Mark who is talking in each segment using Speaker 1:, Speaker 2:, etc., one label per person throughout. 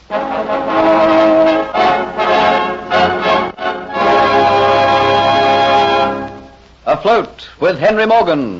Speaker 1: Afloat with Henry Morgan.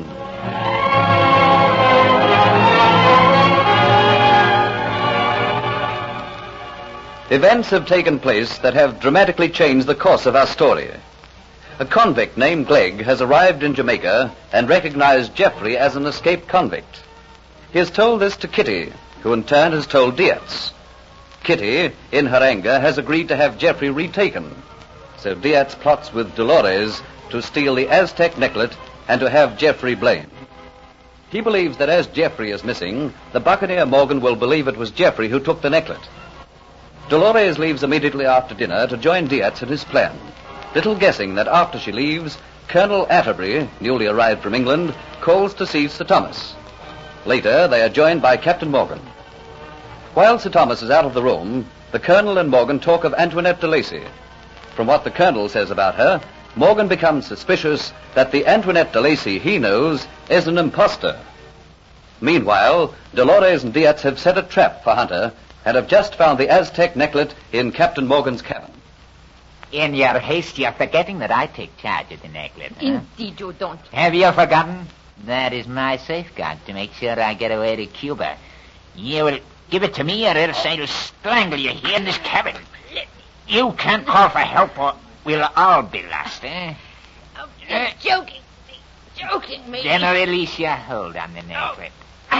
Speaker 1: Events have taken place that have dramatically changed the course of our story. A convict named Glegg has arrived in Jamaica and recognized Geoffrey as an escaped convict. He has told this to Kitty, who in turn has told Diaz. Kitty, in her anger, has agreed to have Geoffrey retaken. So Diaz plots with Dolores to steal the Aztec necklet and to have Geoffrey blamed. He believes that as Geoffrey is missing, the buccaneer Morgan will believe it was Geoffrey who took the necklet. Dolores leaves immediately after dinner to join Diaz in his plan, little guessing that after she leaves, Colonel Atterbury, newly arrived from England, calls to see Sir Thomas. Later, they are joined by Captain Morgan. While Sir Thomas is out of the room, the Colonel and Morgan talk of Antoinette de Lacy. From what the Colonel says about her, Morgan becomes suspicious that the Antoinette de Lacy he knows is an impostor. Meanwhile, Dolores and Diaz have set a trap for Hunter and have just found the Aztec necklet in Captain Morgan's cabin.
Speaker 2: In your haste, you're forgetting that I take charge of the necklet. Huh?
Speaker 3: Indeed you don't.
Speaker 2: Have you forgotten? That is my safeguard to make sure I get away to Cuba. You will give it to me or else I'll strangle you here in this cabin. You can't call for help or we'll all be lost, eh?
Speaker 3: Oh, you're joking me.
Speaker 2: Then release your hold on the necklet.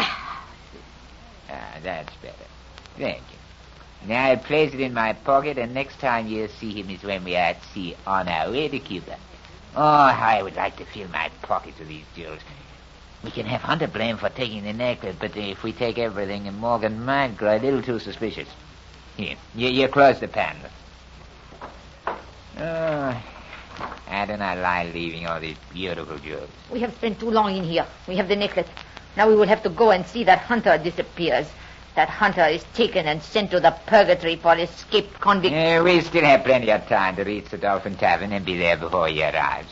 Speaker 2: That's better. Thank you. Now I'll place it in my pocket, and next time you'll see him is when we are at sea on our way to Cuba. Oh, how I would like to fill my pockets with these jewels. We can have Hunter blamed for taking the necklet, but if we take everything, and Morgan might grow a little too suspicious. Here, you close the panel. Oh, I do not like leaving all these beautiful jewels.
Speaker 3: We have spent too long in here. We have the necklet. Now we will have to go and see that Hunter disappears. That Hunter is taken and sent to the purgatory for escaped convicts.
Speaker 2: We still have plenty of time to reach the Dolphin Tavern and be there before he arrives.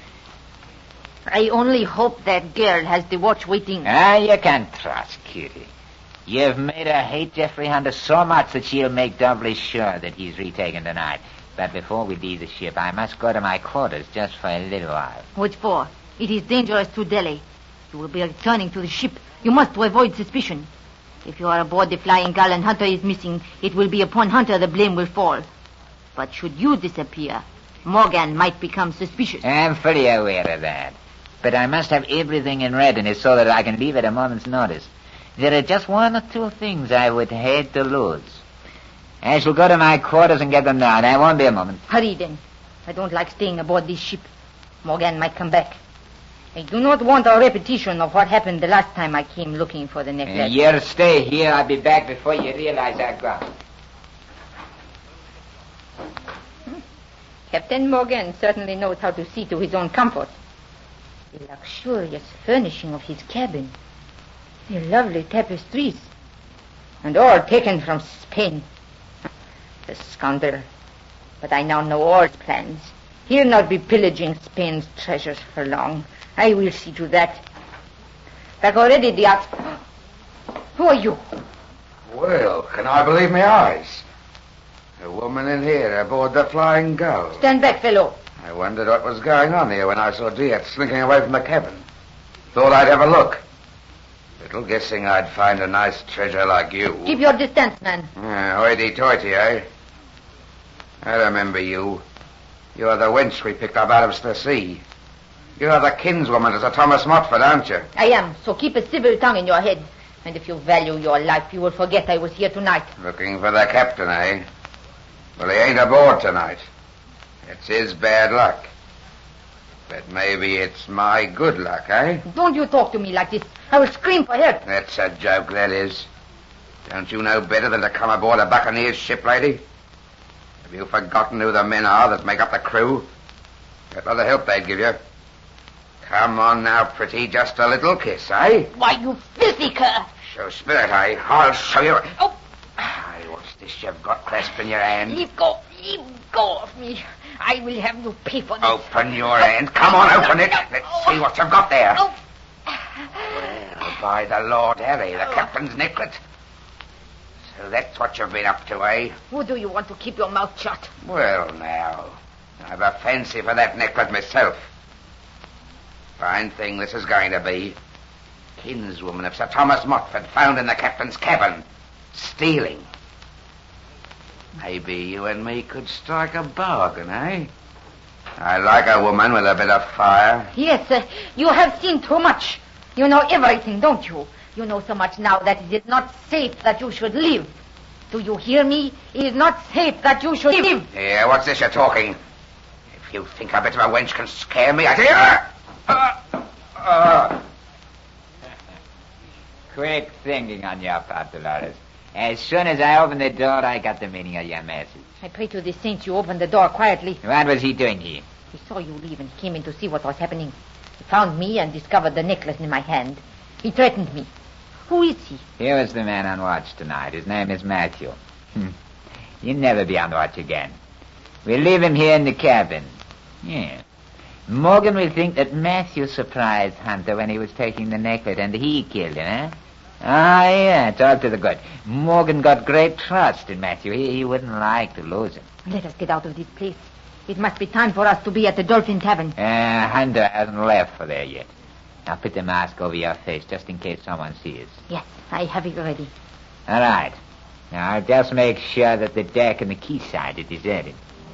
Speaker 3: I only hope that girl has the watch waiting.
Speaker 2: You can trust Kitty. You've made her hate Geoffrey Hunter so much that she'll make doubly sure that he's retaken tonight. But before we leave the ship, I must go to my quarters just for a little while.
Speaker 3: What for? It is dangerous to delay. You will be returning to the ship. You must avoid suspicion. If you are aboard the Flying Gull and Hunter is missing, it will be upon Hunter the blame will fall. But should you disappear, Morgan might become suspicious.
Speaker 2: I'm fully aware of that. But I must have everything in readiness so that I can leave at a moment's notice. There are just one or two things I would hate to lose. I shall go to my quarters and get them down. I won't be a moment.
Speaker 3: Hurry then. I don't like staying aboard this ship. Morgan might come back. I do not want a repetition of what happened the last time I came looking for the necklace.
Speaker 2: You'll stay here. I'll be back before you realize I've gone.
Speaker 3: Captain Morgan certainly knows how to see to his own comfort. The luxurious furnishing of his cabin. The lovely tapestries. And all taken from Spain. The scoundrel. But I now know all his plans. He'll not be pillaging Spain's treasures for long. I will see to that. Back already, Diaz. Who are you?
Speaker 4: Well, can I believe my eyes? A woman in here aboard the Flying Gull.
Speaker 3: Stand back, fellow.
Speaker 4: I wondered what was going on here when I saw Diaz slinking away from the cabin. Thought I'd have a look. Little guessing I'd find a nice treasure like you.
Speaker 3: Keep your distance, man.
Speaker 4: Hoity-toity, eh? I remember you. You're the wench we picked up out of the sea. You're the kinswoman to Sir Thomas Montfort, aren't you?
Speaker 3: I am, so keep a civil tongue in your head. And if you value your life, you will forget I was here tonight.
Speaker 4: Looking for the captain, eh? Well, he ain't aboard tonight. It's his bad luck. But maybe it's my good luck, eh?
Speaker 3: Don't you talk to me like this. I will scream for help.
Speaker 4: That's a joke, that is. Don't you know better than to come aboard a buccaneer's ship, lady? Have you forgotten who the men are that make up the crew? What other help they'd give you? Come on now, pretty, just a little kiss, eh?
Speaker 3: Why, you filthy cur!
Speaker 4: Show spirit, eh? I'll show you.
Speaker 3: Oh!
Speaker 4: Aye, what's this you've got clasped in your hand?
Speaker 3: Leave go of me. I will have you pay for this.
Speaker 4: Open your hand. Come on, open it. Let's see what you've got there.
Speaker 3: Oh.
Speaker 4: Well, by the Lord Harry, the captain's necklet. So that's what you've been up to, eh?
Speaker 3: Who do you want to keep your mouth shut?
Speaker 4: Well, now, I've a fancy for that necklet myself. Fine thing this is going to be. Kinswoman of Sir Thomas Motford found in the captain's cabin, stealing. Maybe you and me could strike a bargain, eh? I like a woman with a bit of fire.
Speaker 3: Yes, you have seen too much. You know everything, don't you? You know so much now that it is not safe that you should live. Do you hear me? It is not safe that you should live.
Speaker 4: Here, what's this you're talking? If you think a bit of a wench can scare me, I tell you...
Speaker 2: Quick thinking on your part, Dolores. As soon as I opened the door, I got the meaning of your message.
Speaker 3: I pray to the saints you opened the door quietly.
Speaker 2: What was he doing here?
Speaker 3: He saw you leave and came in to see what was happening. He found me and discovered the necklace in my hand. He threatened me. Who is he?
Speaker 2: He was the man on watch tonight. His name is Matthew. He'll never be on watch again. We'll leave him here in the cabin. Yeah. Morgan will think that Matthew surprised Hunter when he was taking the necklace and he killed him, eh? Ah, yeah, it's all to the good. Morgan got great trust in Matthew. He wouldn't like to lose him.
Speaker 3: Let us get out of this place. It must be time for us to be at the Dolphin Tavern.
Speaker 2: Hunter hasn't left for there yet. Now put the mask over your face just in case someone sees.
Speaker 3: Yes, I have it ready.
Speaker 2: All right. Now I'll just make sure that the deck and the quayside are deserted.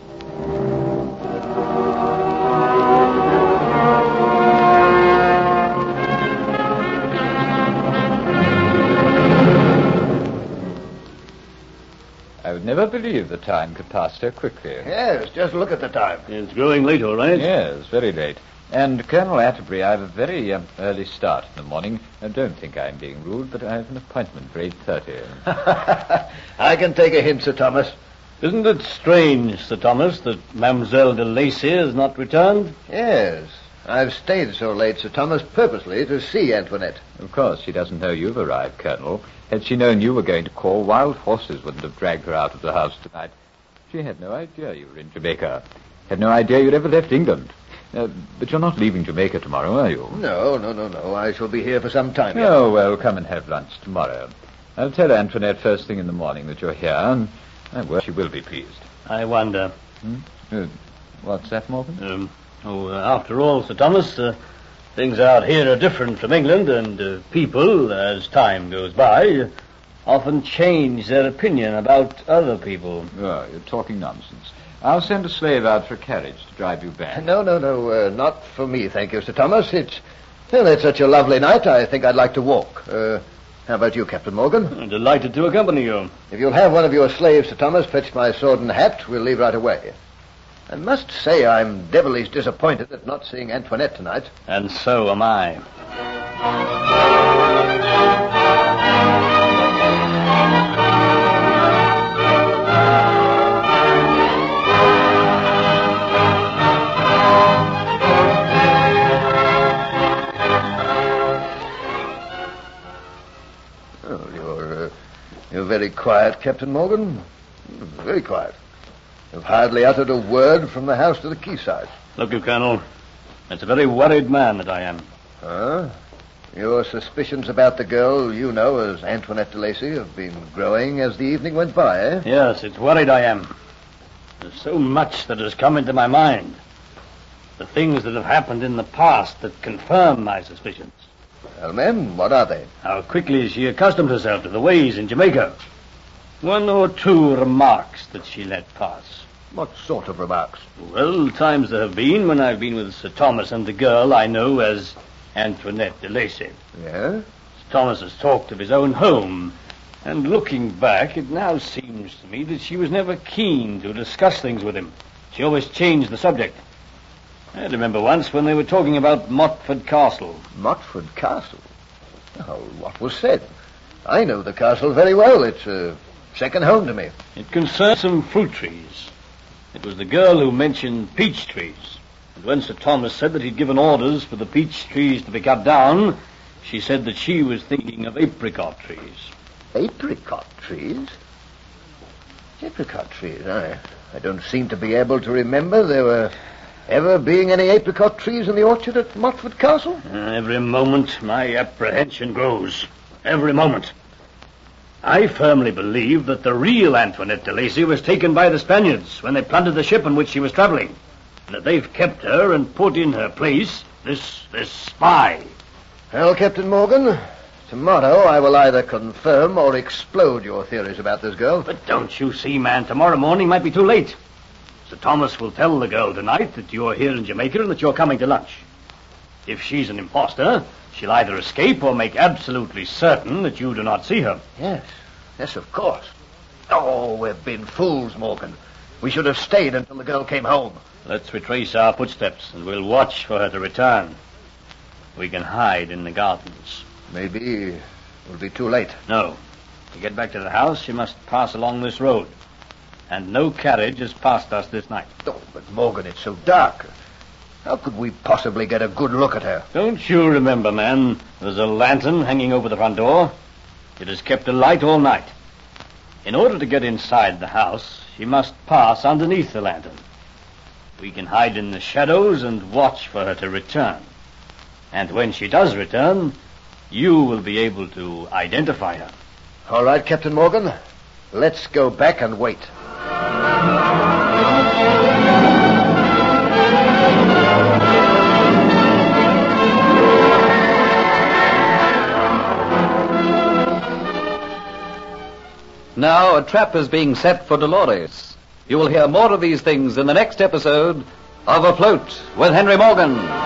Speaker 5: I would never believe the time could pass so quickly.
Speaker 6: Yes, just look at the time.
Speaker 7: It's growing late, all right.
Speaker 5: Yes, very late. And Colonel Atterbury, I have a very early start in the morning. I don't think I'm being rude, but I have an appointment for 8:30.
Speaker 6: I can take a hint, Sir Thomas.
Speaker 7: Isn't it strange, Sir Thomas, that Mademoiselle de Lacy has not returned?
Speaker 6: Yes, I've stayed so late, Sir Thomas, purposely to see Antoinette.
Speaker 5: Of course, she doesn't know you've arrived, Colonel. Had she known you were going to call, wild horses wouldn't have dragged her out of the house tonight. She had no idea you were in Jamaica. Had no idea you'd ever left England. But you're not leaving Jamaica tomorrow, are you?
Speaker 6: No. I shall be here for some time yet.
Speaker 5: Oh, well, come and have lunch tomorrow. I'll tell Antoinette first thing in the morning that you're here, and she will be pleased.
Speaker 7: I wonder.
Speaker 5: What's that, Morgan?
Speaker 7: After all, Sir Thomas, things out here are different from England, and people, as time goes by, often change their opinion about other people.
Speaker 5: Oh, you're talking nonsense. I'll send a slave out for a carriage to drive you back.
Speaker 6: No, not for me, thank you, Sir Thomas. It's such a lovely night, I think I'd like to walk. How about you, Captain Morgan?
Speaker 7: I'm delighted to accompany you.
Speaker 6: If you'll have one of your slaves, Sir Thomas, fetch my sword and hat, we'll leave right away. I must say I'm devilish disappointed at not seeing Antoinette tonight.
Speaker 7: And so am I.
Speaker 6: You're very quiet, Captain Morgan. Very quiet. You've hardly uttered a word from the house to the quayside.
Speaker 7: Look, you, Colonel. It's a very worried man that I am.
Speaker 6: Huh? Your suspicions about the girl you know as Antoinette de Lacy have been growing as the evening went by, eh?
Speaker 7: Yes, it's worried I am. There's so much that has come into my mind. The things that have happened in the past that confirm my suspicions.
Speaker 6: Well, men, what are they?
Speaker 7: How quickly she accustomed herself to the ways in Jamaica. One or two remarks that she let pass.
Speaker 6: What sort of remarks?
Speaker 7: Well, times there have been when I've been with Sir Thomas and the girl I know as Antoinette de Lacy.
Speaker 6: Yes?
Speaker 7: Sir Thomas has talked of his own home, and looking back, it now seems to me that she was never keen to discuss things with him. She always changed the subject. I remember once when they were talking about Motford Castle.
Speaker 6: Motford Castle? Oh, what was said? I know the castle very well. It's a second home to me.
Speaker 7: It concerned some fruit trees. It was the girl who mentioned peach trees. And when Sir Thomas said that he'd given orders for the peach trees to be cut down, she said that she was thinking of apricot trees.
Speaker 6: Apricot trees? Apricot trees? I don't seem to be able to remember there were ever being any apricot trees in the orchard at Motford Castle.
Speaker 7: Every moment my apprehension grows. Every moment. I firmly believe that the real Antoinette de Lacy was taken by the Spaniards when they plundered the ship on which she was traveling, and that they've kept her and put in her place this spy.
Speaker 6: Well, Captain Morgan, tomorrow I will either confirm or explode your theories about this girl.
Speaker 7: But don't you see, man, tomorrow morning might be too late. Sir Thomas will tell the girl tonight that you're here in Jamaica and that you're coming to lunch. If she's an impostor, she'll either escape or make absolutely certain that you do not see her.
Speaker 6: Yes, of course. Oh, we've been fools, Morgan. We should have stayed until the girl came home.
Speaker 7: Let's retrace our footsteps, and we'll watch for her to return. We can hide in the gardens.
Speaker 6: Maybe it will be too late.
Speaker 7: No. To get back to the house, she must pass along this road. And no carriage has passed us this night.
Speaker 6: Oh, but Morgan, it's so dark. How could we possibly get a good look at her?
Speaker 7: Don't you remember, man, there's a lantern hanging over the front door? It has kept alight all night. In order to get inside the house, she must pass underneath the lantern. We can hide in the shadows and watch for her to return. And when she does return, you will be able to identify her.
Speaker 6: All right, Captain Morgan. Let's go back and wait.
Speaker 1: Now a trap is being set for Dolores. You will hear more of these things in the next episode of Afloat with Henry Morgan.